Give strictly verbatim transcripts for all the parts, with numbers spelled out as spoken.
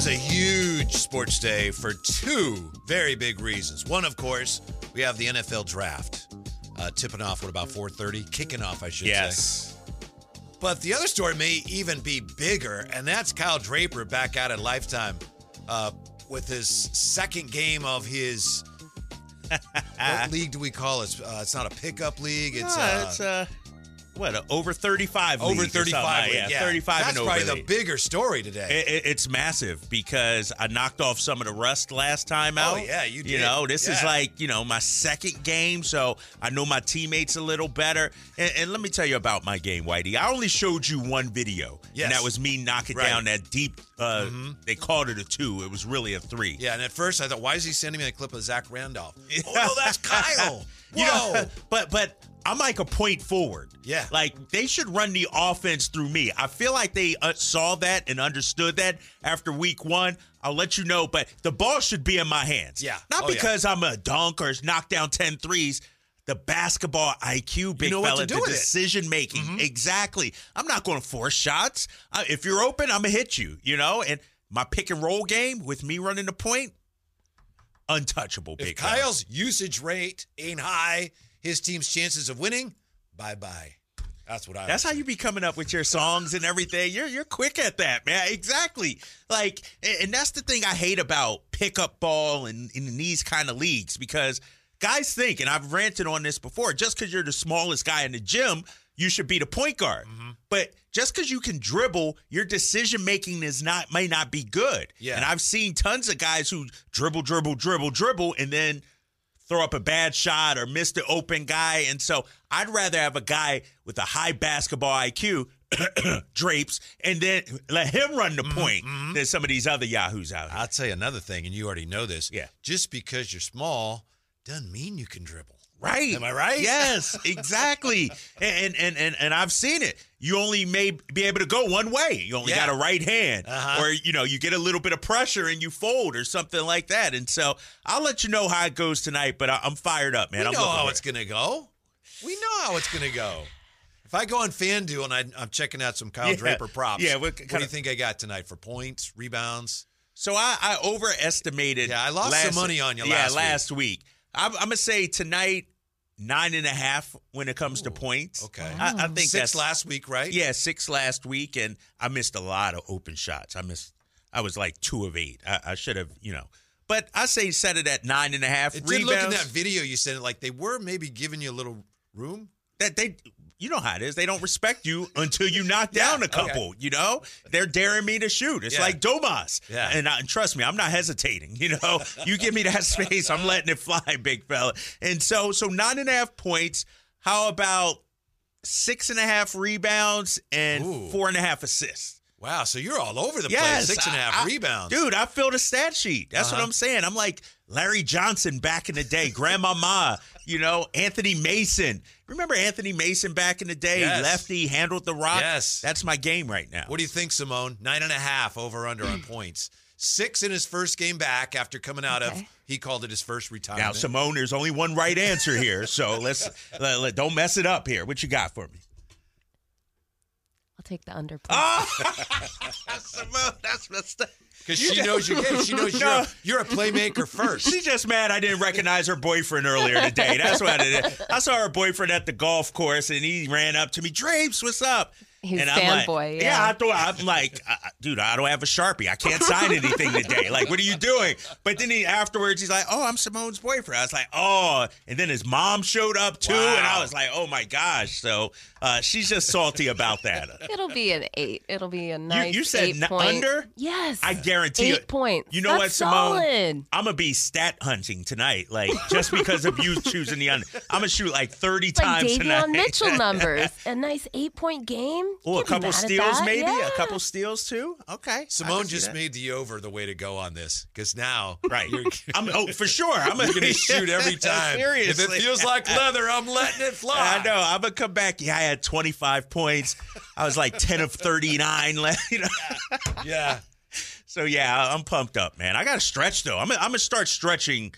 is a huge sports day for two very big reasons. One, of course, we have the N F L draft uh, tipping off, what, about four thirty? Kicking off, I should yes. say. But the other story may even be bigger, and that's Kyle Draper back out at Lifetime uh, with his second game of his, what league do we call it? Uh, it's not a pickup league. It's, no, uh, it's uh, what, a over thirty-five league over thirty-five league. league, Yeah, yeah. thirty-five That's and over probably the league. bigger story today. It, it, it's massive because I knocked off some of the rust last time out. Oh, yeah, you did. You know, this yeah. is like, you know, my second game, so I know my teammates a little better. And, and let me tell you about my game, Whitey. I only showed you one video, yes. and that was me knocking right. down that deep, uh, mm-hmm. they called it a two. It was really a three. Yeah, and at first I thought, why is he sending me a clip of Zach Randolph? Oh, no, that's Kyle. You Whoa. know, but but I'm like a point forward. Yeah. Like, they should run the offense through me. I feel like they uh, saw that and understood that after week one. I'll let you know, but the ball should be in my hands. Yeah. Not oh, because yeah. I'm a dunk or knock down ten threes. The basketball I Q, big you know fella, what to do the with decision making. Mm-hmm. Exactly. I'm not going to force shots. Uh, if you're open, I'm going to hit you, you know? And my pick and roll game with me running the point, untouchable, big If fella. Kyle's usage rate ain't high, his team's chances of winning, bye-bye. That's what I That's would how you be coming up with your songs and everything. You're you're quick at that, man. Exactly. Like, and that's the thing I hate about pickup ball and in these kind of leagues, because guys think, and I've ranted on this before, just because you're the smallest guy in the gym, you should be the point guard. Mm-hmm. But just because you can dribble, your decision making is not may not be good. Yeah. And I've seen tons of guys who dribble, dribble, dribble, dribble, and then throw up a bad shot or miss the open guy. And so I'd rather have a guy with a high basketball I Q, Drapes, and then let him run the point mm-hmm. than some of these other yahoos out here. I'll tell you another thing, and you already know this. Yeah. Just because you're small doesn't mean you can dribble. Right. Am I right? Yes, exactly. and, and and and I've seen it. You only may be able to go one way. You only yeah. got a right hand. Uh-huh. Or, you know, you get a little bit of pressure and you fold or something like that. And so I'll let you know how it goes tonight, but I, I'm fired up, man. We I'm know how for it's it. going to go. We know how it's going to go. If I go on FanDuel and I, I'm checking out some Kyle Yeah. Draper props, Yeah, what, what what do you think I got tonight for points, rebounds? So I, I overestimated. Yeah, I lost last, some money on you yeah, last week. last week. I'm, I'm going to say tonight, nine and a half when it comes Ooh, to points. Okay. I, I think Six that's last week, right? Yeah, six last week, and I missed a lot of open shots. I missed. I was like two of eight. I, I should have, you know. But I say set it at nine and a half. It Rebounds, did look in that video you said, like they were maybe giving you a little room. that they, you know how it is. They don't respect you until you knock Yeah, down a couple. okay. You know, they're daring me to shoot. It's Yeah. like Domas. Yeah. And, I, and trust me, I'm not hesitating. You know, you give me that space, I'm letting it fly, big fella. And so, so nine and a half points. How about six and a half rebounds and Ooh. four and a half assists? Wow, so you're all over the Yes, place. Six and a half I- I- rebounds. Dude, I filled a stat sheet. That's Uh-huh. what I'm saying. I'm like Larry Johnson back in the day, Grandmama, you know, Anthony Mason. Remember Anthony Mason back in the day? Yes. Lefty, handled the rock. Yes. That's my game right now. What do you think, Simone? Nine and a half over under on points. Six in his first game back after coming out Okay. of, he called it his first retirement. Now, Simone, there's only one right answer here, so let's let, let- don't mess it up here. What you got for me? I'll take the under. Please. Oh, Simone, that's messed up. Because she knows you. Yeah, she knows you're, No. a, you're a playmaker first. She's just mad I didn't recognize her boyfriend earlier today. That's what it is. I saw her boyfriend at the golf course, and he ran up to me, Drapes, what's up? He's and I'm like, fanboy, yeah. yeah. I thought I'm like, uh, dude, I don't have a Sharpie. I can't sign anything today. Like, what are you doing? But then he afterwards, he's like, oh, I'm Simone's boyfriend. I was like, oh, and then his mom showed up too, Wow. and I was like, oh my gosh. So uh, she's just salty about that. It'll be an eight. It'll be a nice you said eight n- point. under? Yes. I guarantee eight it. points. You know That's what, Simone? solid. I'm gonna be stat hunting tonight, like just because of you choosing the under. I'm gonna shoot like thirty It's like times tonight. Davion Mitchell numbers. A nice eight-point game. Oh, a Can't be couple mad at steals, that. maybe Yeah. a couple steals too. Okay, I Simone can see just that. made the over the way to go on this. Because now, right. you're, I'm oh for sure. I'm you're going to shoot every time. Seriously, If it feels like leather, I'm letting it fly. I know. I'm gonna come back. Yeah, I had twenty-five points. I was like ten of thirty-nine left. You know? Yeah. So yeah, I'm pumped up, man. I got to stretch though. I'm gonna, I'm gonna start stretching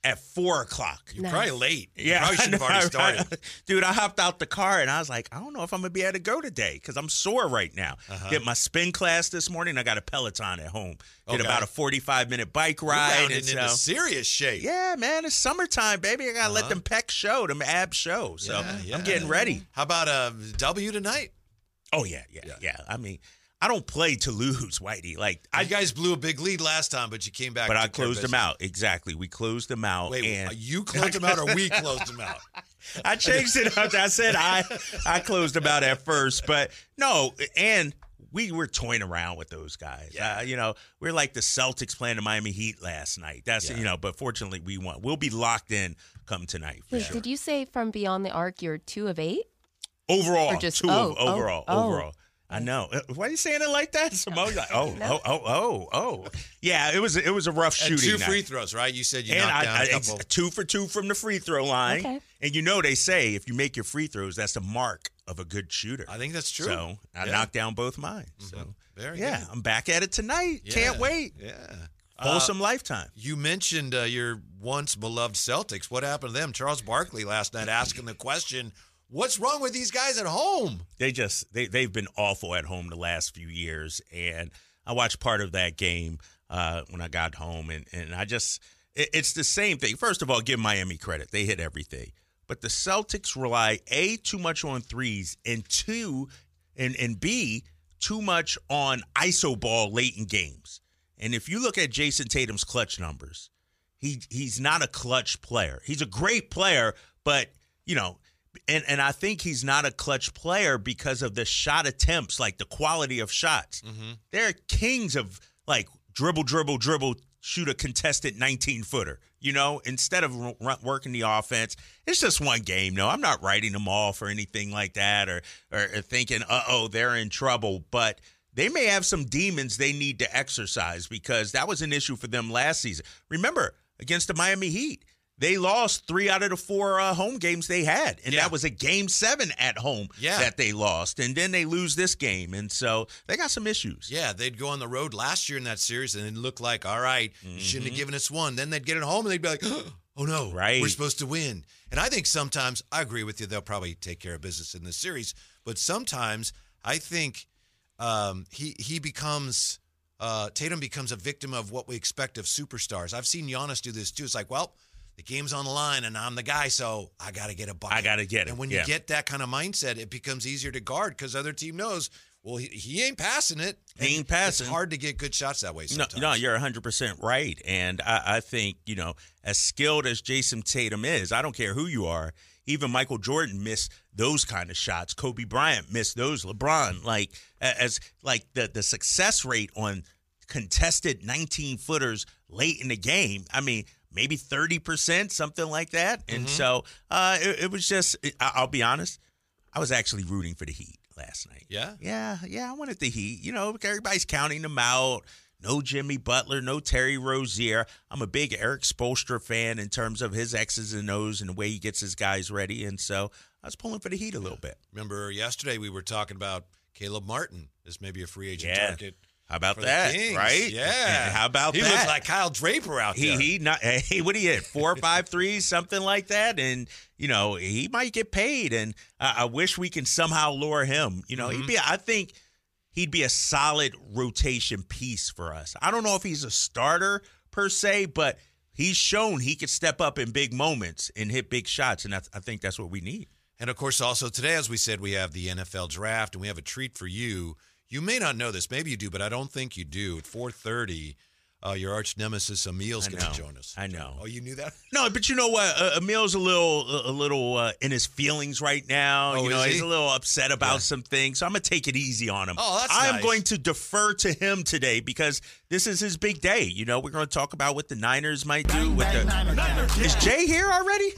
at four o'clock. You're Nice. probably late. You Yeah, probably should have I know, already right? started. Dude, I hopped out the car and I was like, I don't know if I'm gonna be able to go today because I'm sore right now. Uh-huh. Did my spin class this morning. I got a Peloton at home. Did Okay. about a forty-five minute bike You're ride. rounding And into so, serious shape. yeah, man, it's summertime, baby. I gotta let Uh-huh. them pecs show, them abs show. So Yeah, yeah. I'm getting ready. How about a W tonight? Oh yeah, yeah, Yeah. yeah. I mean, I don't play to lose, Whitey. Like I, You guys blew a big lead last time, but you came back. but and I took care of closed them business. out. Exactly, we closed them out. Wait, and you closed them out or we closed them out? I changed it up. I said I I closed them out at first, but no, and we were toying around with those guys. Yeah. Uh, you know, we're like the Celtics playing the Miami Heat last night. That's Yeah. you know, but fortunately we won. We'll be locked in come tonight for Wait, sure. did you say from Beyond the Arc you're two of eight? Overall, Or just- two oh, of oh, overall, oh. overall. I know. Uh, Why are you saying it like that? Simone's like, oh, oh, oh, oh, oh. Yeah, it was it was a rough And shooting two free night. throws, right? You said you And knocked I, down I, a ex- couple. two for two from the free throw line. Okay. And you know they say if you make your free throws, that's the mark of a good shooter. I think that's true. So I Yeah. knocked down both mine. So Very yeah, good. I'm back at it tonight. Can't Yeah, wait. Yeah. Wholesome lifetime. You mentioned uh, your once beloved Celtics. What happened to them? Charles Barkley last night asking the question, what's wrong with these guys at home? They just they they've been awful at home the last few years, and I watched part of that game uh, when I got home, and and I just it, it's the same thing. First of all, give Miami credit; they hit everything, but the Celtics rely a too much on threes, and two, and and b too much on I S O ball late in games. And if you look at Jason Tatum's clutch numbers, he he's not a clutch player. He's a great player, but you know. And and I think he's not a clutch player because of the shot attempts, like the quality of shots. Mm-hmm. They're kings of like dribble, dribble, dribble, shoot a contested nineteen-footer, you know, instead of r- r- working the offense. It's just one game, no. I'm not writing them off or anything like that or, or, or thinking, uh-oh, they're in trouble. But they may have some demons they need to exercise because that was an issue for them last season. Remember, against the Miami Heat, they lost three out of the four uh, home games they had, and Yeah. that was a game seven at home Yeah. that they lost, and then they lose this game, and so they got some issues. Yeah, they'd go on the road last year in that series and it'd look like, all right, you shouldn't Mm-hmm. have given us one. Then they'd get it home and they'd be like, oh no, Right. we're supposed to win. And I think sometimes, I agree with you, they'll probably take care of business in this series. But sometimes I think um, he he becomes, uh, Tatum becomes a victim of what we expect of superstars. I've seen Giannis do this too. It's like, well, the game's on the line and I'm the guy, so I got to get a bucket. I gotta get it, And when yeah. you get that kind of mindset, it becomes easier to guard because other team knows, well, he, he ain't passing it. He ain't And passing. It's hard to get good shots that way No, sometimes. no, you're one hundred percent right. And I, I think, you know, as skilled as Jason Tatum is, I don't care who you are, even Michael Jordan missed those kind of shots. Kobe Bryant missed those. LeBron, like, as like the, the success rate on contested nineteen-footers late in the game, I mean, maybe thirty percent, something like that. And Mm-hmm. so uh, it, it was just, I, I'll be honest, I was actually rooting for the Heat last night. Yeah? Yeah, yeah, I wanted the Heat. You know, everybody's counting them out. No Jimmy Butler, no Terry Rozier. I'm a big Eric Spoelstra fan in terms of his X's and O's and the way he gets his guys ready. And so I was pulling for the Heat a little bit. Remember yesterday we were talking about Caleb Martin as maybe a free agent Yeah. target. How about for the that? Kings. Right? Yeah. And how about he that? He looks like Kyle Draper out He there. he not hey what do you hit four or five threes something like that, and you know he might get paid, and I, I wish we can somehow lure him. You know Mm-hmm. he'd be I think he'd be a solid rotation piece for us. I don't know if he's a starter per se, but he's shown he could step up in big moments and hit big shots, and that's, I think that's what we need. And, of course, also today, as we said, we have the N F L draft, and we have a treat for you. You may not know this. Maybe you do, but I don't think you do. At four thirty, uh, your arch nemesis Emil's I going to know. join us. I know. Oh, you knew that? No, but you know what? Uh, Emil's a little, a little uh, in his feelings right now. Oh, you know, is he? he's a little upset about Yeah. some things. So I'm gonna take it easy on him. Oh, that's I'm nice. going to defer to him today because this is his big day. You know, we're going to talk about what the Niners might do with the. Is Jay here already?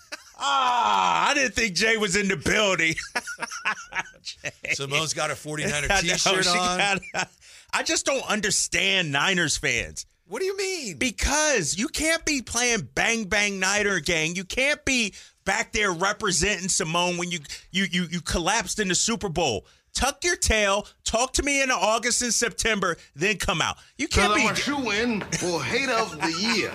Ah, I didn't think Jay was in the building. Simone's got a forty-niner I know, T-shirt she on. got- I just don't understand Niners fans. What do you mean? Because you can't be playing Bang Bang Niner Gang. You can't be back there representing Simone when you you you you collapsed in the Super Bowl. tuck your tail, talk to me in August and September, then come out. You can't be. I'm a shoe-in for Hater of the Year.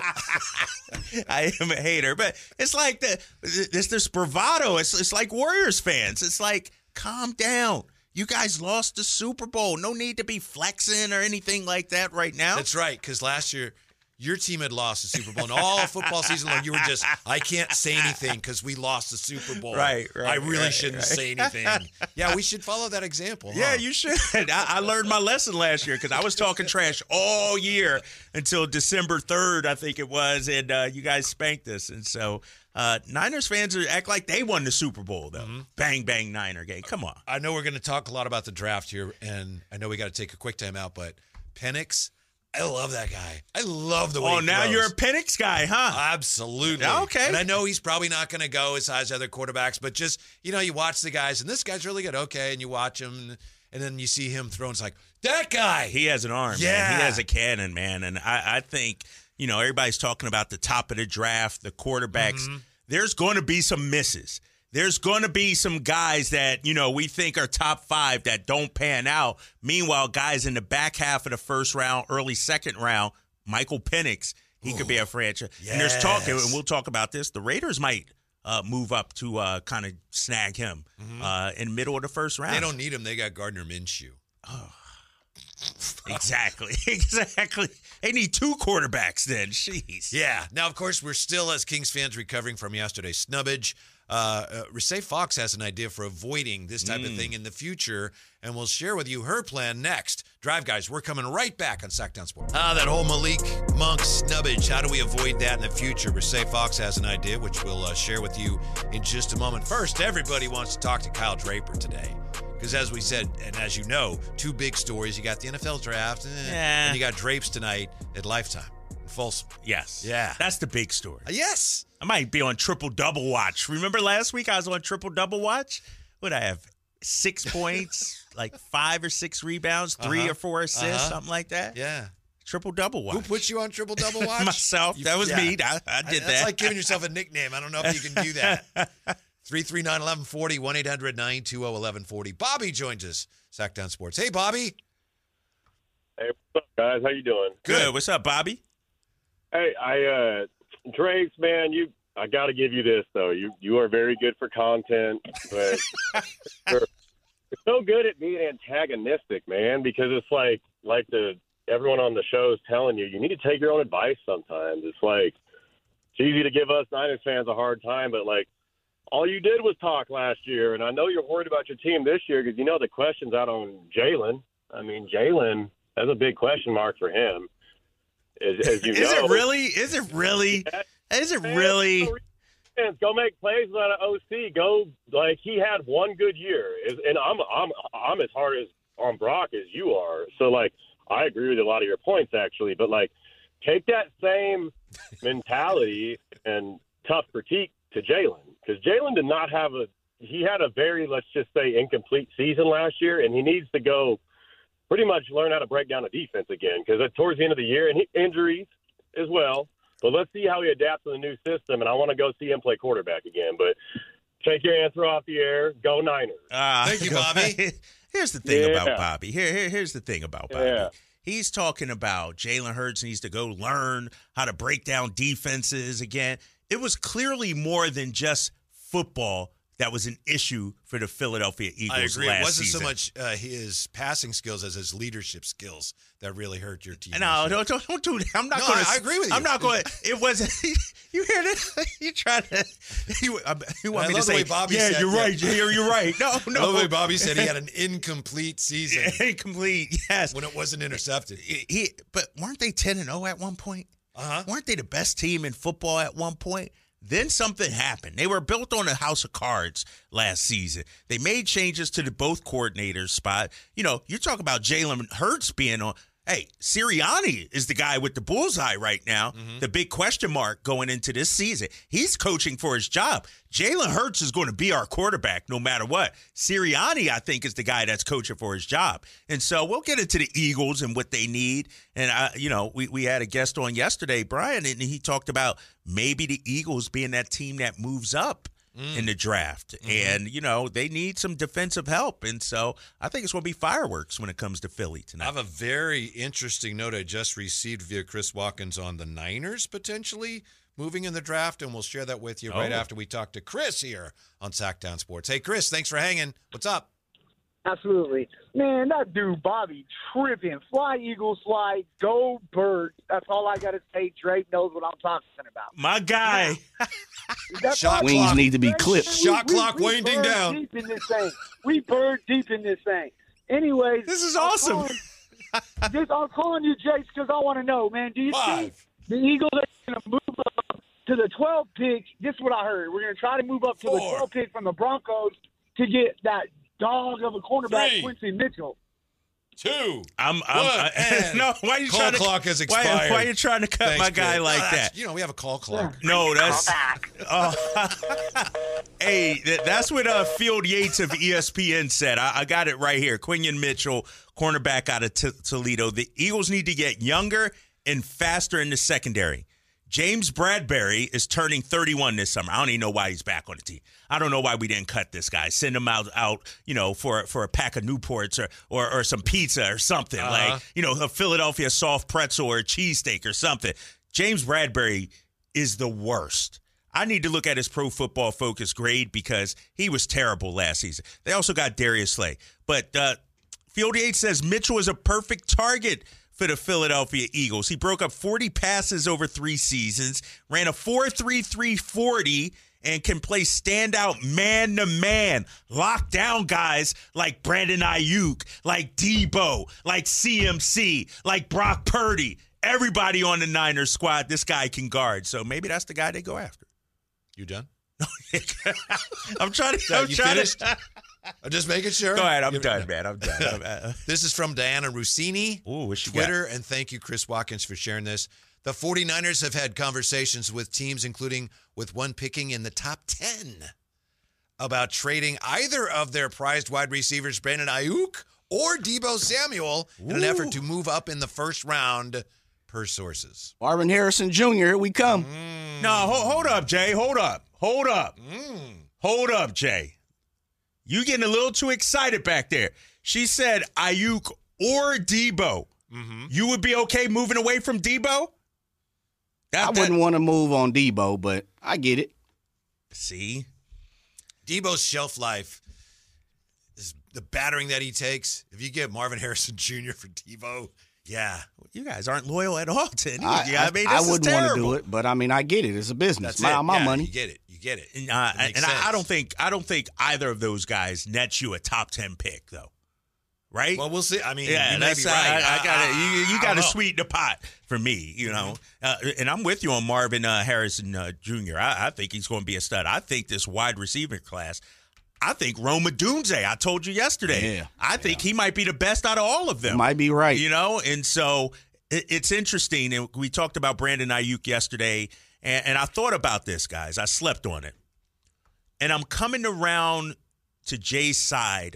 I am a hater, but it's like the this this bravado. It's it's like Warriors fans. It's like, calm down. You guys lost the Super Bowl. No need to be flexing or anything like that right now. That's right, because last year your team had lost the Super Bowl, and all football season long you were just, I can't say anything because we lost the Super Bowl. Right, right. I really right, shouldn't right. say anything. Yeah, we should follow that example. Yeah, huh? you should. I, I learned my lesson last year because I was talking trash all year until December third, I think it was, and uh, you guys spanked us. And so uh, Niners fans are, act like they won the Super Bowl, though. Mm-hmm. Bang, bang, Niner game. Come on. I know we're going to talk a lot about the draft here, and I know we got to take a quick time out, but Penix, I love that guy. I love the way Oh, he now throws. you're a Penix guy, huh? Absolutely. Okay. And I know he's probably not going to go as high as other quarterbacks, but just, you know, you watch the guys, and this guy's really good. Okay, and you watch him, and then you see him throwing. It's like, that guy. He has an arm, Yeah. man. He has a cannon, man. And I, I think, you know, everybody's talking about the top of the draft, the quarterbacks. Mm-hmm. There's going to be some misses. There's going to be some guys that, you know, we think are top five that don't pan out. Meanwhile, guys in the back half of the first round, early second round, Michael Penix, he Ooh, could be a franchise. Yes. And there's talk, and we'll talk about this, the Raiders might uh, move up to uh, kind of snag him mm-hmm. uh, in the middle of the first round. They don't need him. They got Gardner Minshew. Oh. Exactly. Exactly. They need two quarterbacks then. Jeez. Yeah. Now, of course, we're still, as Kings fans, recovering from yesterday's snubbage. Uh, uh, Rasay Fox has an idea for avoiding this type mm. of thing in the future, and we'll share with you her plan next. Drive, guys, we're coming right back on Sacktown Sports. Ah, that whole Malik Monk snubbage. How do we avoid that in the future? Rasay Fox has an idea, which we'll uh, share with you in just a moment. First, everybody wants to talk to Kyle Draper today. Because as we said, and as you know, two big stories. You got the N F L draft, eh, yeah. and you got Drapes tonight at Lifetime. Folsom. Yes. Yeah. That's the big story. Uh, yes. I might be on triple double watch. Remember last week I was on triple double watch? What I have? Six points, like five or six rebounds, three uh-huh. or four assists, uh-huh. something like that. Yeah. Triple double watch. Who put you on triple double watch? Myself. You, that was yeah. me. I, I did That's that. That's like giving yourself a nickname. I don't know if you can do that. three three nine, one one four zero, one eight hundred, nine two zero, one one four zero. Bobby joins us. Sacktown Sports. Hey, Bobby. Hey, what's up, guys? How you doing? Good. What's up, Bobby? Hey, I uh Drapes, man, you I got to give you this though. You you are very good for content, but you're, you're so good at being antagonistic, man, because it's like like the everyone on the show is telling you, you need to take your own advice sometimes. It's like it's easy to give us Niners fans a hard time, but like all you did was talk last year, and I know you're worried about your team this year because you know the question's out on Jalen. I mean, Jalen, that's a big question mark for him. As, as you is know. it really? Is it really? Is it really? Go make plays without an O C. Go like he had one good year, and I'm I'm I'm as hard as on Brock as you are. So like I agree with a lot of your points actually, but like take that same mentality and tough critique to Jalen because Jalen did not have a he had a very let's just say incomplete season last year, and he needs to go. Pretty much learn how to break down a defense again because towards the end of the year, and he, injuries as well. But let's see how he adapts to the new system, and I want to go see him play quarterback again. But take your answer off the air. Go Niners. Uh, Thank you, Bobby. Here's the thing yeah. about Bobby. Here, here, here's the thing about Bobby. Yeah. He's talking about Jalen Hurts needs to go learn how to break down defenses again. It was clearly more than just football that was an issue for the Philadelphia Eagles I agree. last It wasn't season. so much uh, his passing skills as his leadership skills that really hurt your team. No, don't, don't, don't do that. I'm not No, going to. I agree with you. I'm not going to. It wasn't. You hear this? You try to. You, you want I me love to the say, way Bobby yeah, said, you're yeah. right. Yeah, you're right. No, no. I love the way Bobby said he had an incomplete season Incomplete, yes. when it wasn't intercepted. He, he- but weren't they ten and oh at one point? Uh-huh. Weren't they the best team in football at one point? Then something happened. They were built on a house of cards last season. They made changes to the both coordinators spot. You know, you talk about Jalen Hurts being on. Hey, Sirianni is the guy with the bullseye right now, mm-hmm. the big question mark going into this season. He's coaching for his job. Jalen Hurts is going to be our quarterback no matter what. Sirianni, I think, is the guy that's coaching for his job. And so we'll get into the Eagles and what they need. And, I, you know, we, we had a guest on yesterday, Brian, and he talked about maybe the Eagles being that team that moves up mm. in the draft. Mm-hmm. And, you know, they need some defensive help. And so I think it's going to be fireworks when it comes to Philly tonight. I have a very interesting note I just received via Chris Watkins on the Niners potentially moving in the draft, and we'll share that with you oh. right after we talk to Chris here on Sacktown Sports. Hey, Chris, thanks for hanging. What's up? Absolutely. Man, that dude, Bobby, tripping. Fly, Eagles, fly. Go, Birds. That's all I got to say. Drake knows what I'm talking about. My guy. Shot Wings clock. need to be clipped. We, Shot we, clock we, we winding down. Deep in this thing. We bird deep in this thing. Anyways. This is I'm awesome. Calling, this, I'm calling you, Jace, because I want to know, man. Do you Five. think the Eagles are going to move up to the twelfth pick? This is what I heard. We're going to try to move up to Four. the twelfth pick from the Broncos to get that dog of a cornerback, Three. Quincy Mitchell. Two. I'm, I'm One. I, no. Why are you Call trying to? clock has Why, expired. why are you trying to cut Thanks, my guy Chris. like No, that's- that? You know, we have a call clock. No, that's. Oh, hey, that, that's what uh, Field Yates of E S P N said. I, I got it right here. Quinion Mitchell, cornerback out of T- Toledo. The Eagles need to get younger and faster in the secondary. James Bradbury is turning thirty-one this summer. I don't even know why he's back on the team. I don't know why we didn't cut this guy. Send him out, out, you know, for for a pack of Newports or or, or some pizza or something. Uh-huh. Like, you know, a Philadelphia soft pretzel or a cheesesteak or something. James Bradbury is the worst. I need to look at his Pro Football Focus grade because he was terrible last season. They also got Darius Slay. But uh, Field Yates says Mitchell is a perfect target for the Philadelphia Eagles. He broke up forty passes over three seasons, ran a four three three forty, and can play standout man-to-man, lock down guys like Brandon Ayuk, like Debo, like C M C, like Brock Purdy. Everybody on the Niners squad, this guy can guard. So maybe that's the guy they go after. You done? I'm trying to. That I'm you trying finished? to. I'm just making sure. Go ahead. I'm You're- done, man. I'm done. Uh, This is from Diana Rossini, Ooh, what she got? Twitter, and thank you, Chris Watkins, for sharing this. The 49ers have had conversations with teams, including with one picking in the top ten, about trading either of their prized wide receivers, Brandon Ayuk or Debo Samuel, in an effort to move up in the first round, per sources. Marvin Harrison Junior, here we come. No, hold, hold up, Jay. Hold up. Hold up. Mm. Hold up, Jay. You getting a little too excited back there. She said Ayuk or Debo. Mm-hmm. You would be okay moving away from Debo? That, I that- wouldn't want to move on Debo, but I get it. See? Debo's shelf life is the battering that he takes. If you get Marvin Harrison Junior for Debo, yeah. You guys aren't loyal at all to any I, of you. I, I mean, I this is wouldn't want to terrible. do it, but I mean, I get it. It's a business. That's my it. my Yeah, money. You get it. You get it. And, uh, It makes and I, I sense. don't think I don't think either of those guys nets you a top ten pick, though. Right? Well, we'll see. I mean, Yeah, you may that's be uh, right. I, I got to you. You I got don't to know. sweeten the pot for me, you know. Uh, and I'm with you on Marvin uh, Harrison uh, Junior I, I think he's going to be a stud. I think this wide receiver class. I think Roma Dunze. I told you yesterday. Yeah. I think he might be the best out of all of them. Might be right. You know, and so it, it's interesting. And we talked about Brandon Ayuk yesterday, and, and I thought about this, guys. I slept on it, and I'm coming around to Jay's side.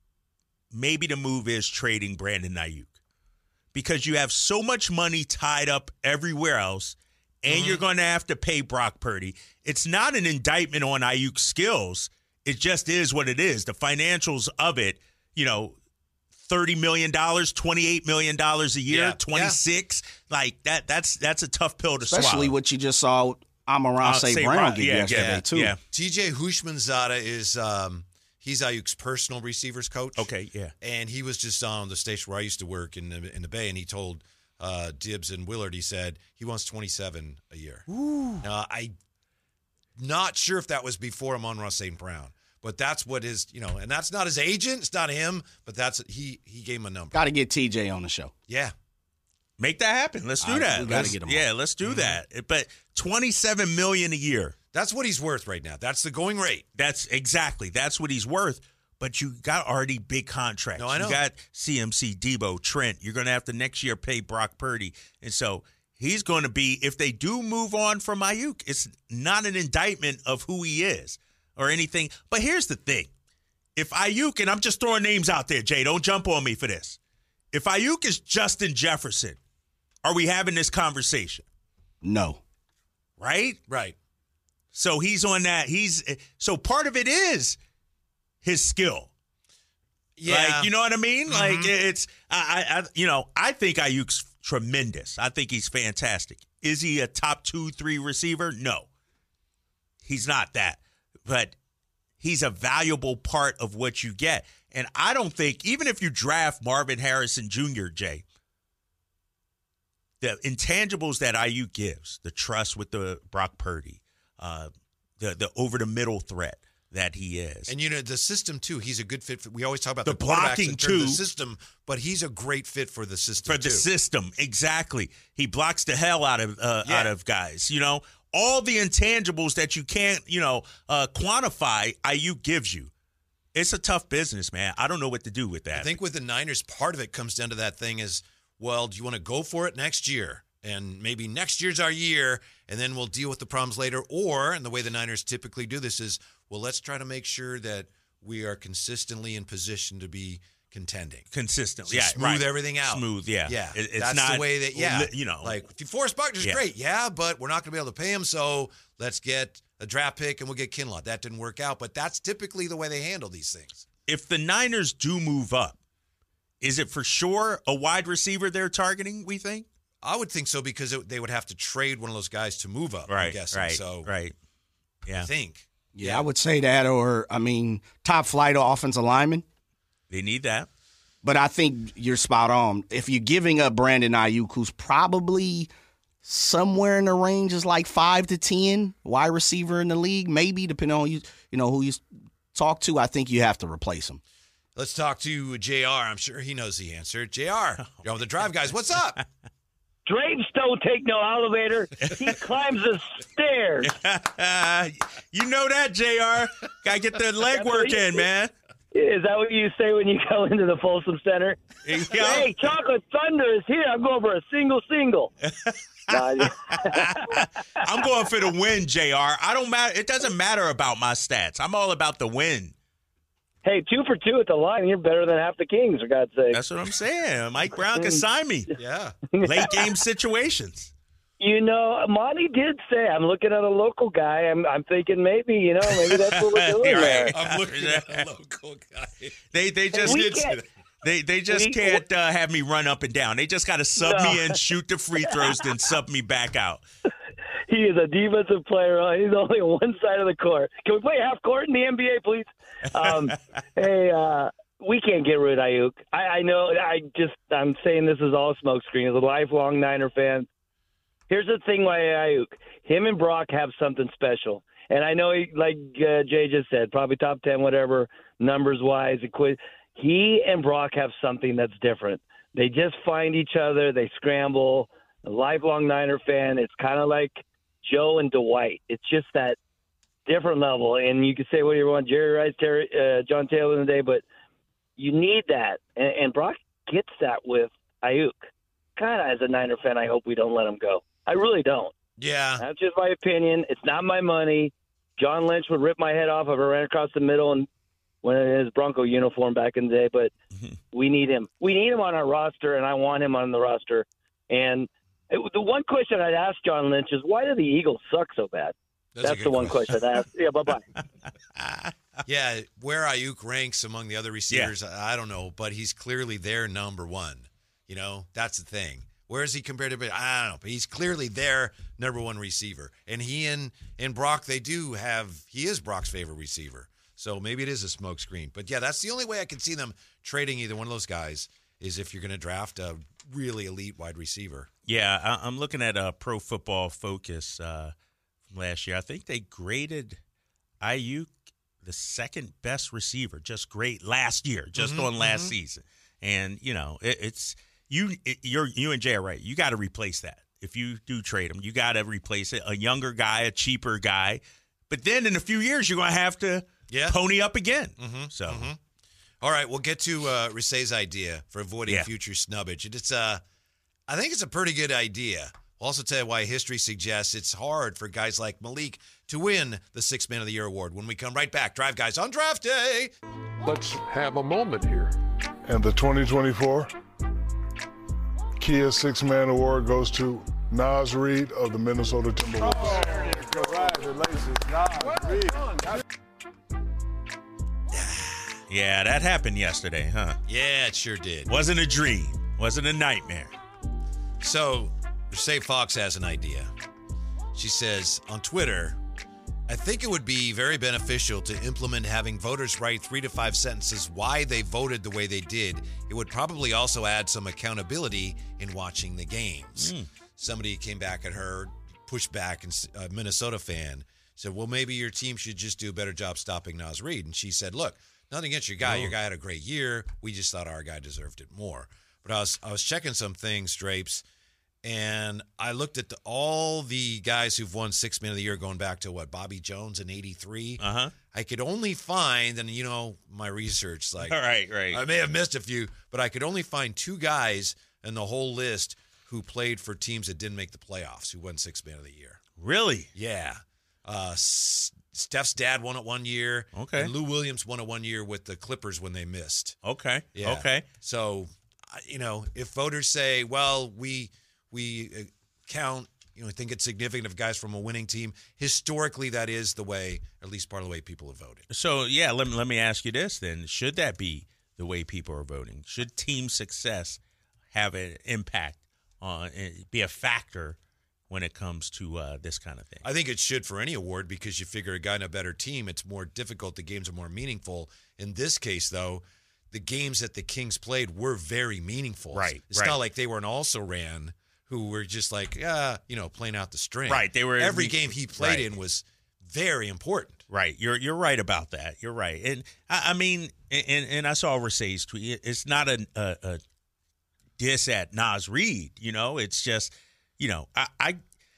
Maybe the move is trading Brandon Ayuk because you have so much money tied up everywhere else, and Mm-hmm. you're going to have to pay Brock Purdy. It's not an indictment on Ayuk's skills. It just is what it is. The financials of it, you know, thirty million dollars, twenty-eight million dollars a year, Yeah, twenty-six. Like that that's that's a tough pill to Especially swallow. what you just saw Amon-Ra Uh, Saint Saint Brown Brown, get yeah, yesterday, yeah, too. yeah. T J Hushmanzada is um, he's Ayuk's personal receivers coach. Okay, yeah. And he was just on the station where I used to work in the in the Bay, and he told uh, Dibbs and Willard, he said he wants twenty-seven a year. Ooh. Now, I not sure if that was before Amon-Ra Saint Brown, but that's what his, you know, and that's not his agent, it's not him, but that's he he gave him a number. Got to get T J on the show. Yeah. Make that happen. Let's do I- that. we gotta Let's- get him yeah, on. let's do that. But twenty-seven million dollars a year. That's what he's worth right now. That's the going rate. That's exactly. That's what he's worth. But you got already big contracts. No, I know. You got C M C, Debo, Trent. You're going to have to next year pay Brock Purdy. And so he's going to be, if they do move on from Ayuk, it's not an indictment of who he is or anything. But here's the thing. If Ayuk, and I'm just throwing names out there, Jay, don't jump on me for this. If Ayuk is Justin Jefferson, are we having this conversation? No. Right? Right. So he's on that. He's so part of it is his skill. Yeah. Like, you know what I mean? Mm-hmm. Like it's I, I you know, I think Ayuk's tremendous. I think he's fantastic. Is he a top two, three receiver? No. He's not that. But he's a valuable part of what you get. And I don't think, even if you draft Marvin Harrison Junior, Jay, the intangibles that Ayuk gives, the trust with the Brock Purdy, uh, the the over the middle threat that he is, And, you know, the system, too, he's a good fit. For, we always talk about The the, quarterbacks blocking, in terms of too. the system, but he's a great fit for the system, for the too. system, exactly. He blocks the hell out of uh, Yeah. out of guys. You know, all the intangibles that you can't, you know, uh, quantify, Ayuk gives you. It's a tough business, man. I don't know what to do with that. I think with the Niners, part of it comes down to that thing is, well, do you want to go for it next year? And maybe next year's our year, and then we'll deal with the problems later. Or, and the way the Niners typically do this is, well, let's try to make sure that we are consistently in position to be contending. Consistently, So yeah, smooth right. everything out. Smooth, yeah, Yeah, It- it's that's not, the way that, yeah, you know, like DeForest Buckner's Yeah. great, yeah, but we're not going to be able to pay him, so let's get a draft pick and we'll get Kinlaw. That didn't work out, but that's typically the way they handle these things. if the Niners do move up, is it for sure a wide receiver they're targeting, we think? I would think so because it, they would have to trade one of those guys to move up. I'm guessing. right, so right. Yeah, I think. Yeah, I would say that, or, I mean, top flight of offensive lineman. they need that. But I think you're spot on. If you're giving up Brandon Ayuk, who's probably somewhere in the range is like five to ten wide receiver in the league, maybe depending on you, you know, who you talk to, I think you have to replace him. Let's talk to J R. I'm sure he knows the answer. J R, you're on the drive, guys. What's up? Drapes don't take no elevator. He climbs the stairs. You know that, J R. Got to get the legwork in, man. Is that what you say when you go into the Folsom Center? Yeah. Hey, Chocolate Thunder is here. I'm going for a single single. Nah, I'm going for the win, J R. I don't matter. It doesn't matter about my stats. I'm all about the win. hey, two for two at the line. You're better than half the Kings, for God's sake. That's what I'm saying. Mike Brown can sign me. Yeah. Late game situations. You know, Monty did say, I'm looking at a local guy. I'm I'm thinking maybe, you know, maybe that's what we're doing Right. there. I'm looking at a local guy. They they just we did can't- they they just we- can't uh, have me run up and down. They just got to sub No. me in, shoot the free throws, then sub me back out. He is a defensive player. He's only on one side of the court. Can we play half court in the N B A, please? Um, hey, uh, we can't get rid of Ayuk. I, I know. I just I'm saying this is all smokescreen. As a lifelong Niner fan, here's the thing: why Ayuk, him and Brock have something special. And I know, he, like uh, Jay just said, probably top ten, whatever numbers wise. He and Brock have something that's different. They just find each other. They scramble. A lifelong Niner fan. It's kind of like Joe and Dwight. It's just that different level. And you can say what you want, Jerry Rice, Terry, uh, John Taylor in the day, but you need that. And, and Brock gets that with Ayuk. Kind of as a Niner fan, I hope we don't let him go. I really don't. Yeah. That's just my opinion. It's not my money. John Lynch would rip my head off if I ran across the middle and went in his Bronco uniform back in the day. But we need him. We need him on our roster, and I want him on the roster. And it, the one question I'd ask John Lynch is, why do the Eagles suck so bad? That's a That's good the one question. question I'd ask. Yeah, bye-bye. Yeah, where Ayuk ranks among the other receivers, I I don't know, but he's clearly their number one. You know, that's the thing. Where is he compared to? I don't know, but he's clearly their number one receiver. And he and, and Brock, they do have, he is Brock's favorite receiver. So maybe it is a smokescreen. But yeah, that's the only way I can see them trading either one of those guys is if you're going to draft a really elite wide receiver. Yeah, I, I'm looking at a Pro Football Focus uh, from last year. I think they graded Ayuk the second best receiver, just great last year, just Mm-hmm, on last season. And you know, it, it's you. It, you're you and Jay are right. You got to replace that if you do trade him. You got to replace it. A younger guy, a cheaper guy. But then in a few years, you're going to have to Yeah. pony up again. Mm-hmm, So. mm-hmm. All right, we'll get to uh, Risse's idea for avoiding Yeah. future snubbage. And it's, uh, I think it's a pretty good idea. We'll also tell you why history suggests it's hard for guys like Malik to win the Sixth Man of the Year award when we come right back. Drive Guys on Draft Day. Let's have a moment here. And the twenty twenty-four Kia Six Man Award goes to Nas Reed of the Minnesota Timberwolves. Congratulations, Nas Reed. Yeah, that happened yesterday, huh? Yeah, it sure did. Wasn't a dream. Wasn't a nightmare. So, Say Fox has an idea. She says on Twitter, I think it would be very beneficial to implement having voters write three to five sentences why they voted the way they did. It would probably also add some accountability in watching the games. Mm. Somebody came back at her, pushed back, and a Minnesota fan said, well, maybe your team should just do a better job stopping Nas Reed. And she said, look, nothing against your guy. Oh. Your guy had a great year. We just thought our guy deserved it more. But I was I was checking some things, Drapes, and I looked at the, all the guys who've won Sixth Man of the Year going back to, what, Bobby Jones in eighty-three? Uh-huh. I could only find, and you know, my research, like, all right, right. I may have missed a few, but I could only find two guys in the whole list who played for teams that didn't make the playoffs, who won Sixth Man of the Year. Really? Yeah. Uh, S- Steph's dad won it one year. Okay. And Lou Williams won it one year with the Clippers when they missed. Okay. Yeah. Okay. So, you know, if voters say, well, we we count, you know, think it's significant of guys from a winning team, historically that is the way, or at least part of the way people have voted. So, yeah, let me, let me ask you this then. Should that be the way people are voting? Should team success have an impact on, be a factor when it comes to uh, this kind of thing? I think it should for any award, because you figure a guy in a better team, it's more difficult. The games are more meaningful. In this case, though, the games that the Kings played were very meaningful. Right. It's right. not like they were an also-ran who were just like, yeah, you know, playing out the string. Right. They were every game he played right. in was very important. Right. You're you're right about that. You're right. And I, I mean, and and I saw Rasay's tweet. It's not a, a, a diss at Nas Reed. You know, it's just, you know, I, I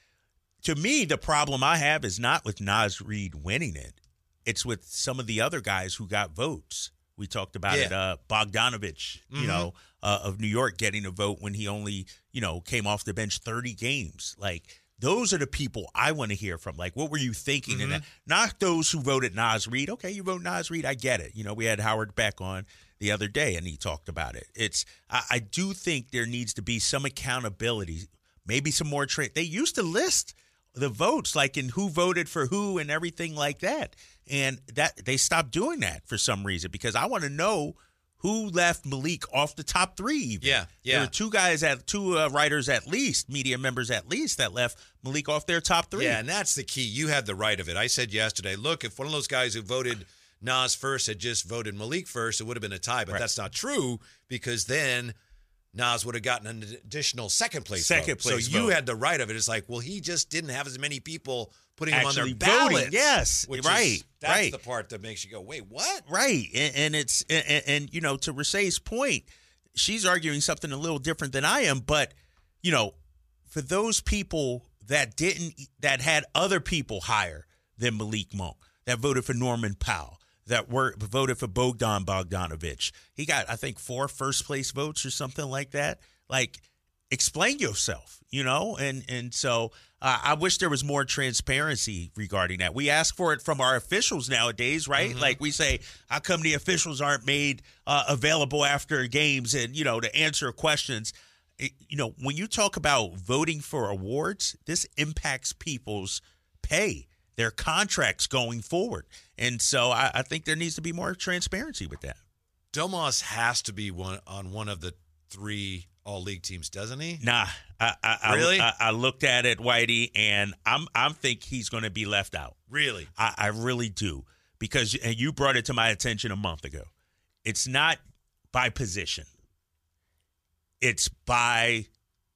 to me the problem I have is not with Nas Reed winning it. It's with some of the other guys who got votes. We talked about yeah. it. Uh, Bogdanovich, you mm-hmm. know, uh, of New York getting a vote when he only, you know, came off the bench thirty games. Like, those are the people I want to hear from. Like, what were you thinking? Mm-hmm. And that, not those who voted Nas Reed. Okay, you vote Nas Reed. I get it. You know, we had Howard Beck on the other day, and he talked about it. It's I, I do think there needs to be some accountability, maybe some more tra- They used to list the votes, like in who voted for who and everything like that. And that they stopped doing that for some reason, because I want to know who left Malik off the top three. Even. Yeah, yeah. There were two guys, at two uh, writers at least, media members at least, that left Malik off their top three. Yeah, and that's the key. You had the right of it. I said yesterday, look, if one of those guys who voted Nas first had just voted Malik first, it would have been a tie. But right. that's not true, because then Nas would have gotten an additional second place second vote. place So you vote. had the right of it. It's like, well, he just didn't have as many people putting him on Actually their ballot. voting. Yes, which right. Is, that's right. the part that makes you go, wait, what? Right, and, and it's and, and you know, to Rasay's point, she's arguing something a little different than I am. But you know, for those people that didn't, that had other people higher than Malik Monk, that voted for Norman Powell, that were voted for Bogdan Bogdanovich, he got, I think, four first place votes or something like that. Like, explain yourself, you know? And and so uh, I wish there was more transparency regarding that. We ask for it from our officials nowadays, right? Mm-hmm. Like, we say, how come the officials aren't made uh, available after games and, you know, to answer questions? It, you know, when you talk about voting for awards, this impacts people's pay, their contracts going forward. And so I, I think there needs to be more transparency with that. Domas has to be one on one of the three all-league teams, doesn't he? Nah, I, I, really? I, I looked at it, Whitey, and I'm I'm think he's going to be left out. Really? I, I really do, because and you brought it to my attention a month ago. It's not by position. It's by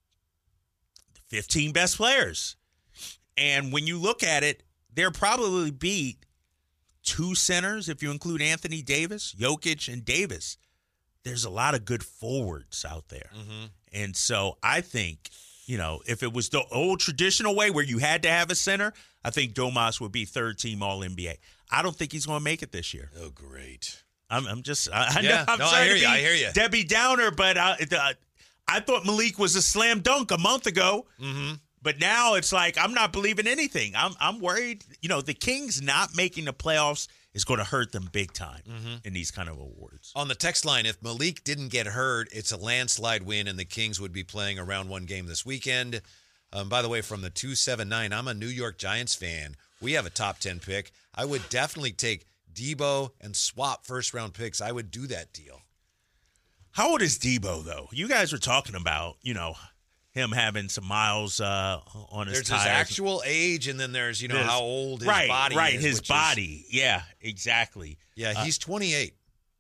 the fifteen best players. And when you look at it, there'll probably be two centers, if you include Anthony Davis, Jokic, and Davis. There's a lot of good forwards out there. Mm-hmm. And so I think, you know, if it was the old traditional way where you had to have a center, I think Domas would be third team All N B A. I don't think he's going to make it this year. Oh, great. I'm, I'm just, I, I yeah, know I'm no, sorry I hear to be you, I hear you. Debbie Downer, but I, I, I thought Malik was a slam dunk a month ago. Mm-hmm. But now it's like, I'm not believing anything. I'm I'm worried. You know, the Kings not making the playoffs is going to hurt them big time mm-hmm. in these kind of awards. On the text line, if Malik didn't get hurt, it's a landslide win, and the Kings would be playing a round one game this weekend. Um, by the way, from the two seven nine, I'm a New York Giants fan. we have a top ten pick, I would definitely take Debo and swap first-round picks. I would do that deal. How old is Debo, though? You guys were talking about, you know, him having some miles uh, on his there's tires. There's his actual age, and then there's, you know, there's, how old his right, body right, is. his which body. Is, yeah, exactly. Yeah, he's uh, twenty-eight.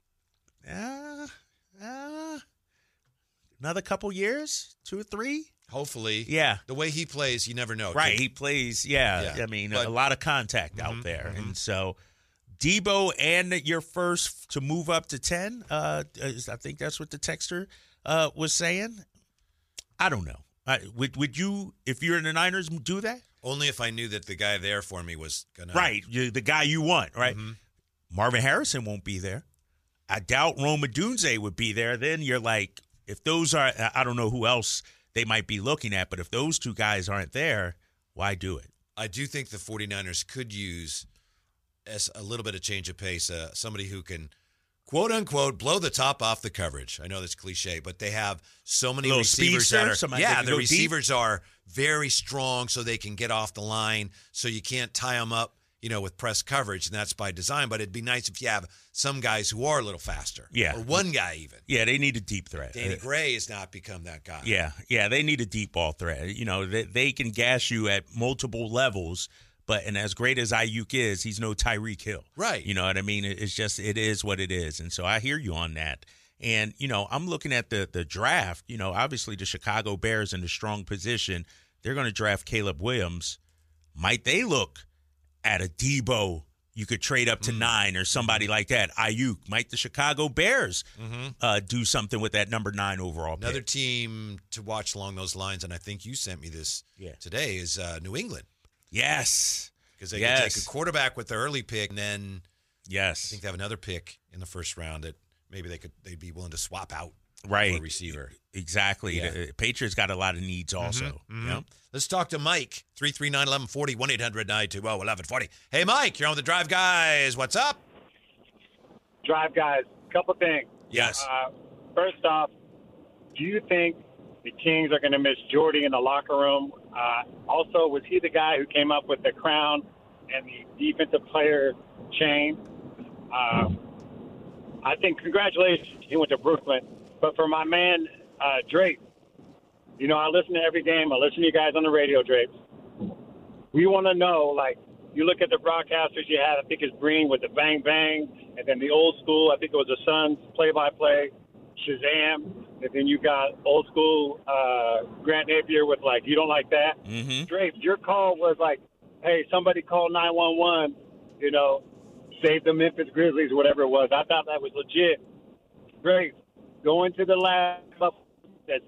Uh, uh, another couple years? Two or three? Hopefully. Yeah. The way he plays, you never know. Right, he plays, yeah. yeah. I mean, but, a lot of contact mm-hmm, out there. Mm-hmm. And so Debo and your first to move up to ten, uh, I think that's what the texter uh, was saying. I don't know. Uh, would would you, if you're in the Niners, do that? Only if I knew that the guy there for me was going to. Right, you, the guy you want, right? Mm-hmm. Marvin Harrison won't be there. I doubt Rome Odunze would be there. Then you're like, if those are, I don't know who else they might be looking at, but if those two guys aren't there, why do it? I do think the 49ers could use as a little bit of change of pace, uh, somebody who can, quote unquote, blow the top off the coverage. I know that's cliche, but they have so many receivers that are, yeah, the receivers deep. are very strong, so they can get off the line, so you can't tie them up, you know, with press coverage, and that's by design. But it'd be nice if you have some guys who are a little faster, yeah, or one guy even. Yeah, they need a deep threat. Danny Gray has not become that guy. Yeah, yeah, they need a deep ball threat. You know, they, they can gas you at multiple levels. But and as great as Ayuk is, he's no Tyreek Hill. Right. You know what I mean? It's just, it is what it is. And so I hear you on that. And, you know, I'm looking at the the draft. You know, obviously the Chicago Bears in a strong position. They're going to draft Caleb Williams. Might they look at a Debo? You could trade up to mm. nine or somebody mm-hmm. like that. Ayuk. Might the Chicago Bears mm-hmm. uh, do something with that number nine overall pick? Another team to watch along those lines, and I think you sent me this yeah. today, is uh, New England. Yes. Because they yes. can take a quarterback with the early pick, and then yes. I think they have another pick in the first round that maybe they could they'd be willing to swap out right. for a receiver. Exactly. Yeah. The Patriots got a lot of needs also. Mm-hmm. Mm-hmm. You know? Let's talk to Mike, three three nine, one one four zero, one eight hundred nine two zero, one one four zero. Hey, Mike, you're on with the Drive Guys. What's up? Drive Guys, couple things. Yes. Uh, first off, do you think the Kings are going to miss Jordy in the locker room? Uh, also, was he the guy who came up with the crown and the defensive player chain? Um, I think congratulations, he went to Brooklyn. But for my man, uh, Drake, you know, I listen to every game. I listen to you guys on the radio, Drake. We want to know, like, you look at the broadcasters you had, I think it's Breen with the bang bang, and then the old school, I think it was the Suns play-by-play, Shazam. And then you got old school uh, Grant Napier with, like, you don't like that. Mm-hmm. Drake, your call was like, hey, somebody call nine one one, you know, save the Memphis Grizzlies, whatever it was. I thought that was legit. Drake, going to the lab that's,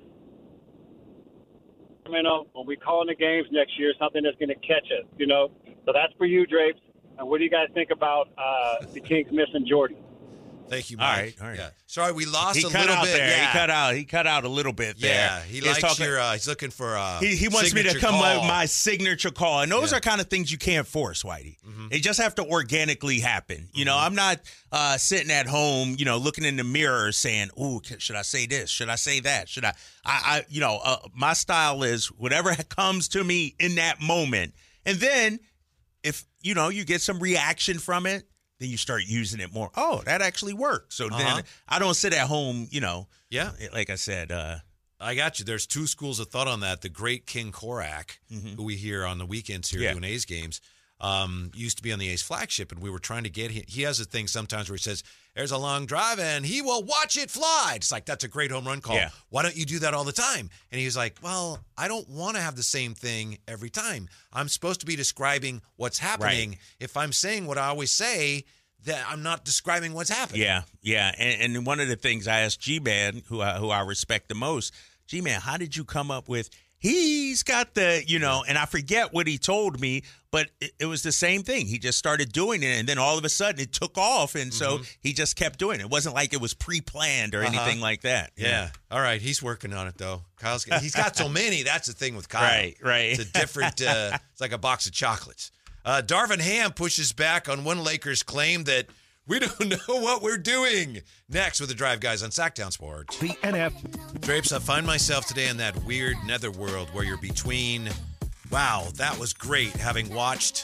you know, when we call in the games next year, something that's going to catch us, you know. So that's for you, Drake. And what do you guys think about uh, the Kings missing Jordy? Thank you, Mike. All right, all right. Yeah. Sorry, we lost he a cut little out bit. There. Yeah. He cut out. He cut out a little bit there. Yeah, he he's likes talking, your. Uh, he's looking for. Uh, he he wants me to come call. with my signature call, and those yeah. are kind of things you can't force, Whitey. Mm-hmm. They just have to organically happen. You mm-hmm. know, I'm not uh, sitting at home, you know, looking in the mirror saying, "Ooh, should I say this? Should I say that? Should I?" I, I you know, uh, my style is whatever comes to me in that moment, and then if you know you get some reaction from it, then you start using it more. Oh, that actually worked. So uh-huh. then I don't sit at home, you know. Yeah. Like I said. Uh, I got you. There's two schools of thought on that. The great King Korak, mm-hmm. who we hear on the weekends here yeah. doing A's games, um, used to be on the A's flagship, and we were trying to get him. He has a thing sometimes where he says, there's a long drive, and he will watch it fly. It's like, that's a great home run call. Yeah. Why don't you do that all the time? And he was like, well, I don't want to have the same thing every time. I'm supposed to be describing what's happening. Right. If I'm saying what I always say, that I'm not describing what's happening. Yeah, yeah. And, and one of the things I asked G-Man, who I, who I respect the most, G-Man, how did you come up with, he's got the, you know, and I forget what he told me, but it, it was the same thing. He just started doing it, and then all of a sudden it took off, and so mm-hmm. he just kept doing it. It wasn't like it was pre-planned or uh-huh. anything like that. Yeah. yeah. All right. He's working on it, though. Kyle's got, he's got so many. That's the thing with Kyle. Right, right. It's a different, uh, it's like a box of chocolates. Uh, Darvin Ham pushes back on one Lakers claim that we don't know what we're doing. Next with the Drive Guys on Sacktown Sports. The N F. Drapes, I find myself today in that weird netherworld where you're between, wow, that was great, having watched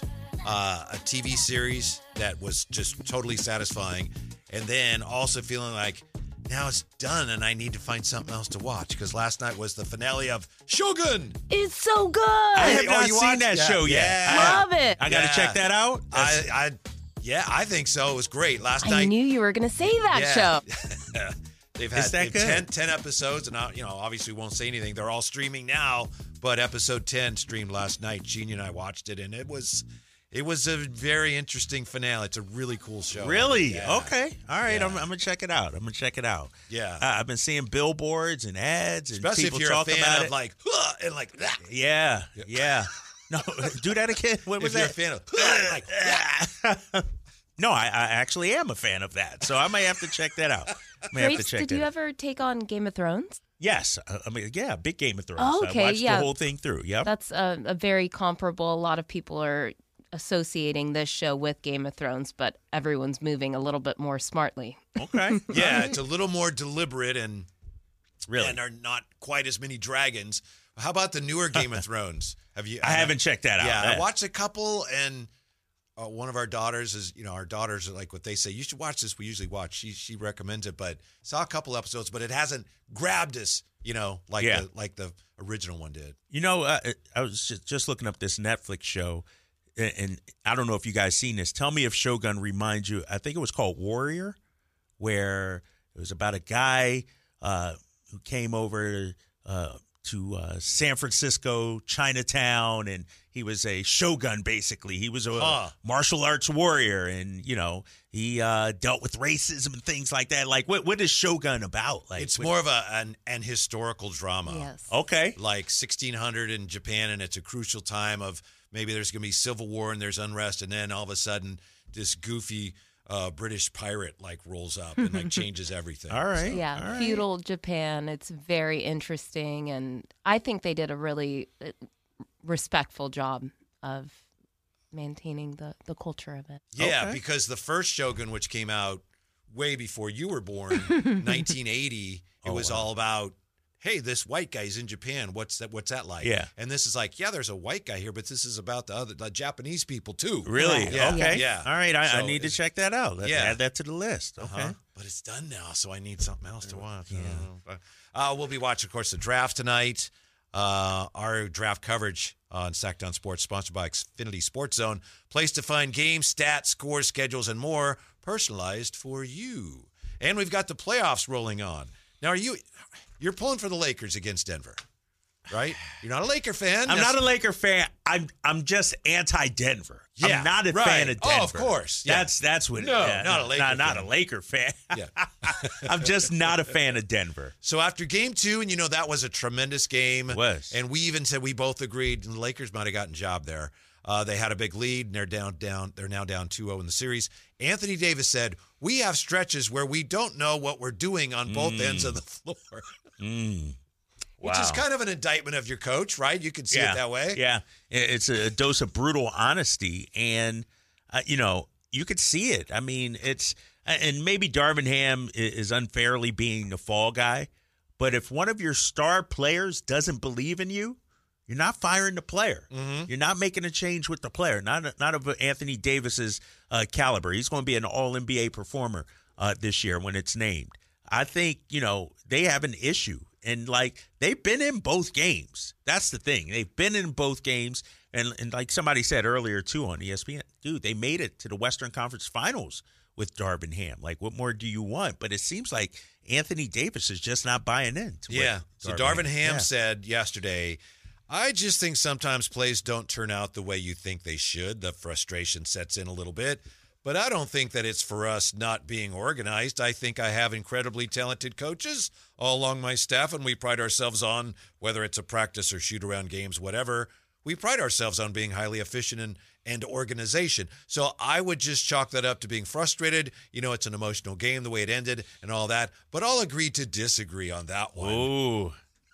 uh, a T V series that was just totally satisfying, and then also feeling like now it's done and I need to find something else to watch because last night was the finale of Shogun. It's so good. I have Oh, not you seen watched? that Yeah. show yet. Yeah. I- Love it. I got to Yeah. check that out. I, I, yeah, I think so. It was great last I night. knew you were going to say that Yeah. show. They've had Is that they've good? ten, ten episodes, and I, you know, obviously won't say anything. They're all streaming now, but episode ten streamed last night. Jeannie and I watched it, and it was, it was a very interesting finale. It's a really cool show. Really? Yeah. Okay. All right. Yeah. I'm, I'm gonna check it out. I'm gonna check it out. Yeah. Uh, I've been seeing billboards and ads, and Especially if people you're a talk fan about of it. like, "Huh," and like, "Ah." yeah, yeah. No, do that again. What was if you're that? a fan of, "Huh," like, "Ah." No, I, I actually am a fan of that, so I may have to check that out. May have to Grace, check did that you out. ever take on Game of Thrones? Yes, I I mean, yeah, big Game of Thrones. Oh, okay, I watched yeah. the whole thing through. Yep. That's a, a very comparable. A lot of people are associating this show with Game of Thrones, but everyone's moving a little bit more smartly. Okay. yeah, it's a little more deliberate and Really? and are not quite as many dragons. How about the newer Game of Thrones? Have you? I haven't checked that out. Yeah, That- I watched a couple, and uh, one of our daughters is, you know, our daughters are like what they say. You should watch this. We usually watch. She she recommends it, but saw a couple episodes, but it hasn't grabbed us, you know, like Yeah. the like the original one did. You know, uh, I was just, just looking up this Netflix show, and, and I don't know if you guys seen this. Tell me if Shogun reminds you. I think it was called Warrior, where it was about a guy uh, who came over uh, to uh, San Francisco, Chinatown, and he was a shogun, basically. He was a Huh. martial arts warrior, and, you know, he uh, dealt with racism and things like that. Like, what what is Shogun about? Like, It's what- more of a an, an historical drama. Yes. Okay. Like sixteen hundred in Japan, and it's a crucial time of maybe there's going to be civil war and there's unrest, and then all of a sudden this goofy uh, British pirate like rolls up and like changes everything. All right. Yeah, All right. feudal Japan. It's very interesting, and I think they did a really uh, respectful job of maintaining the, the culture of it. Yeah, Okay. because the first Shogun, which came out way before you were born, nineteen eighty, it Oh, was wow. all about, hey, this white guy's in Japan. What's that? What's that like? Yeah. And this is like, yeah, there's a white guy here, but this is about the other the Japanese people too. Really? Yeah. Okay. Yeah. All right. I, I So need to it's- check that out. Let's Yeah. add that to the list. Okay. Uh-huh. But it's done now, so I need something else to watch. Yeah. Uh, we'll be watching, of course, the draft tonight. Uh, our draft coverage on Sackdown Sports, sponsored by Xfinity Sports Zone. Place to find games, stats, scores, schedules, and more personalized for you. And we've got the playoffs rolling on. Now, are you you're pulling for the Lakers against Denver, right? You're not a Laker fan. I'm That's- not a Laker fan. I'm I'm just anti-Denver. Yeah, I'm not a right. fan of Oh, Denver. of course. Yeah. That's that's what. No, yeah, not a Laker Not, not fan. a Laker fan. Yeah. I'm just not a fan of Denver. So after game two, and you know that was a tremendous game. It was. And we even said we both agreed the Lakers might have gotten job there. Uh, they had a big lead, and they're down, down. They're now down two oh in the series. Anthony Davis said, "We have stretches where we don't know what we're doing on both ends of the floor," Mm. which is Wow. kind of an indictment of your coach, right? You can see yeah. it that way. Yeah, It- it's a dose of brutal honesty, and uh, you know you could see it. I mean, it's and maybe Darvin Ham i- is unfairly being the fall guy, but if one of your star players doesn't believe in you, you're not firing the player. Mm-hmm. You're not making a change with the player. Not not of Anthony Davis's uh, caliber. He's going to be an All N B A performer uh, this year when it's named. I think you know they have an issue, and like they've been in both games. That's the thing. They've been in both games, and and like somebody said earlier too on E S P N, dude, they made it to the Western Conference Finals with Darvin Ham. Like, what more do you want? But it seems like Anthony Davis is just not buying in. To what Yeah. So Darvin Ham Yeah. said yesterday, I just think sometimes plays don't turn out the way you think they should. The frustration sets in a little bit. But I don't think that it's for us not being organized. I think I have incredibly talented coaches all along my staff, and we pride ourselves on, whether it's a practice or shoot-around games, whatever, we pride ourselves on being highly efficient and, and organization. So I would just chalk that up to being frustrated. You know, it's an emotional game, the way it ended and all that. But I'll agree to disagree on that one. Ooh.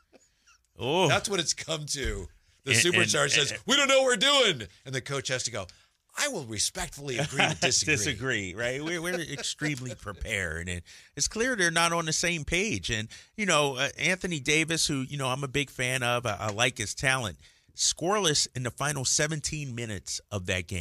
Oh, That's what it's come to. The And- supercharge and- says, we don't know what we're doing. And the coach has to go, I will respectfully agree to disagree. disagree, right? We're, we're extremely prepared, and it's clear they're not on the same page. And, you know, uh, Anthony Davis, who, you know, I'm a big fan of, I, I like his talent, scoreless in the final seventeen minutes of that game.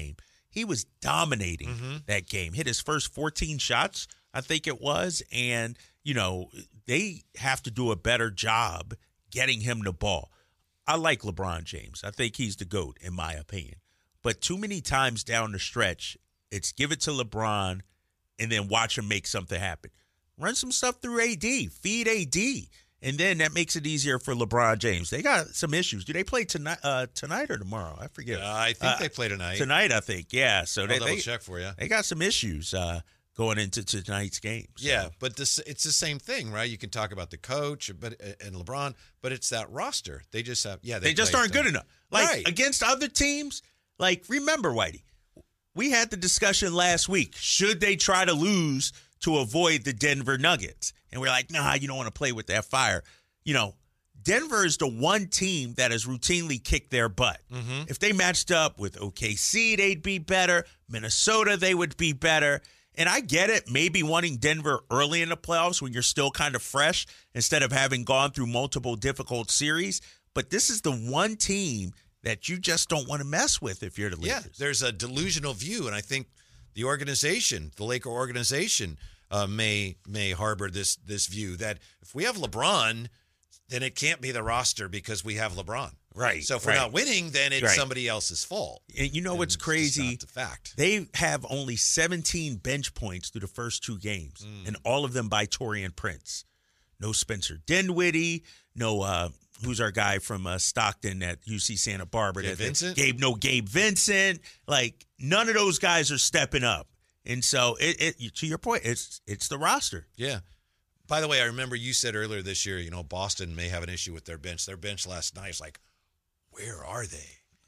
he was dominating Mm-hmm. that game. Hit his first fourteen shots, I think it was. And, you know, they have to do a better job getting him the ball. I like LeBron James. I think he's the GOAT, in my opinion. But too many times down the stretch, it's give it to LeBron and then watch him make something happen. Run some stuff through A D. Feed A D. And then that makes it easier for LeBron James. They got some issues. Do they play tonight uh, tonight or tomorrow? I forget. Uh, I think Uh, they play tonight. Tonight, I think. Yeah. So I'll they, double they, check for you. they got some issues uh, going into tonight's game. So. Yeah, but this it's the same thing, right? You can talk about the coach but and LeBron, but it's that roster. They just have yeah, they, They just play aren't good tonight. enough. Like, Right. against other teams, like, remember, Whitey, we had the discussion last week. Should they try to lose to avoid the Denver Nuggets? And we're like, nah, you don't want to play with that fire. You know, Denver is the one team that has routinely kicked their butt. Mm-hmm. If they matched up with O K C, they'd be better. Minnesota, they would be better. And I get it, maybe wanting Denver early in the playoffs when you're still kind of fresh instead of having gone through multiple difficult series. But this is the one team that you just don't want to mess with if you're the Lakers. Yeah, there's a delusional view, and I think the organization, the Laker organization, uh, may may harbor this this view that if we have LeBron, then it can't be the roster because we have LeBron. Right. So if we're right. not winning, then it's Right. somebody else's fault. And you know And what's it's just crazy? not the fact. They have only seventeen bench points through the first two games, Mm. and all of them by Taurean Prince. No Spencer Dinwiddie, no uh, who's our guy from uh, Stockton at U C Santa Barbara? Gabe that- Vincent? Gabe, no Gabe Vincent. Like, none of those guys are stepping up. And so, it, it to your point, it's it's the roster. Yeah. By the way, I remember you said earlier this year, you know, Boston may have an issue with their bench. Their bench last night is like, where are they?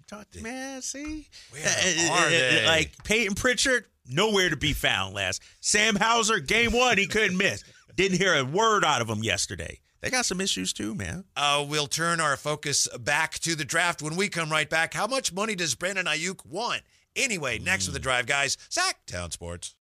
Man, see? Where Uh, are uh, they? Like, Peyton Pritchard, nowhere to be found last. Sam Hauser, game one, he couldn't miss. Didn't hear a word out of him yesterday. They got some issues too, man. Uh, we'll turn our focus back to the draft when we come right back. How much money does Brandon Ayuk want? Anyway, next with the drive, guys. Sacktown Sports.